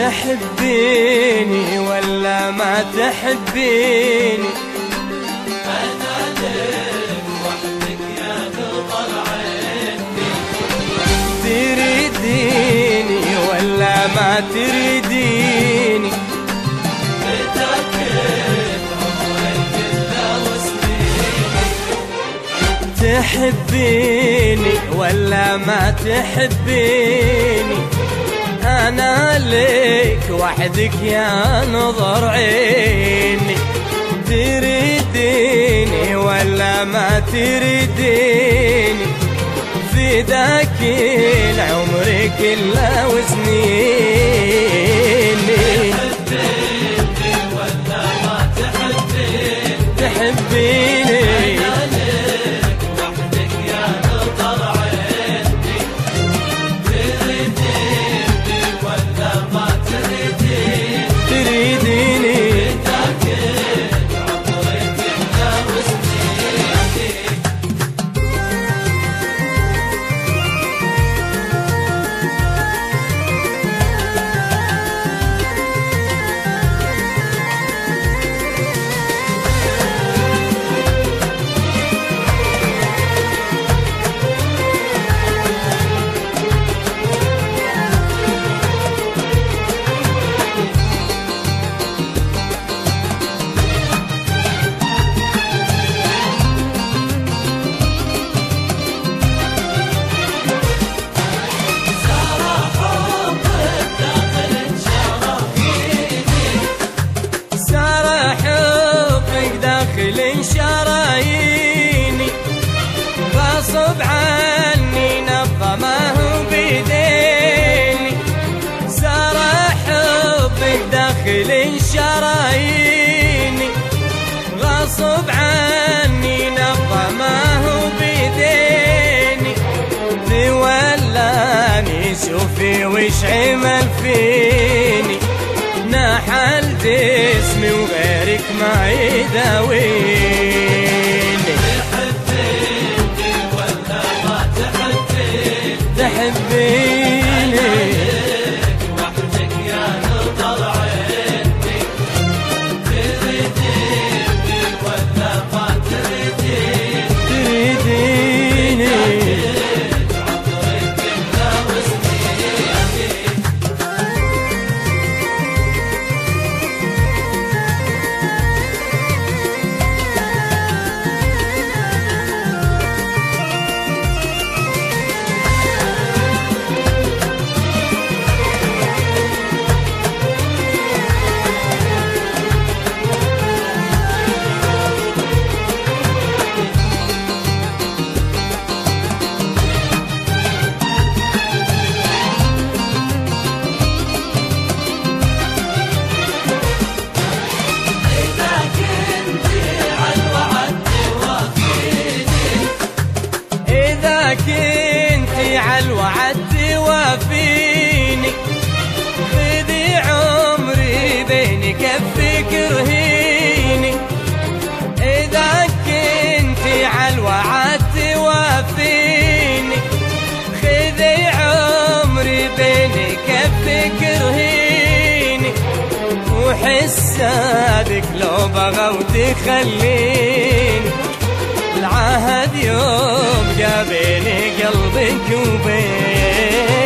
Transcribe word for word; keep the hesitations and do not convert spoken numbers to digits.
تحبيني ولا ما تحبيني؟ أنا لك وحدك يا نظر عيني. تريديني ولا ما تريديني؟ متأكد عمري كله وسنيني. تحبيني ولا ما تحبيني؟ أنا لك وحدك يا نظر عيني. تريديني ولا ما تريديني؟ فداك العمر كله وسنيني. تحبيني ولا ما تحبيني؟ تحبيني شراييني. غصب عني نبضة ما هو بيديني. سار حبك داخل شراييني. غصب عني نبضة ما هو بيديني. تولاني شوفي وش عمل فيني. نحل جسمي وغيرك ما يداويني. تحبيني ولا ما تحبيني؟ تحبيني وحدك يا نظر عيني. تريديني ولا ما تريديني؟ تريديني عمري كله وسنيني. كنتي عالوعد توافيني. خذي عمري بين كفك رهيني. إذا كنتي عالوعد توافيني. خذي عمري بين كفك رهيني. وحسادك لو بغوا تخليني. العهد يوم جابيني قلبك وبين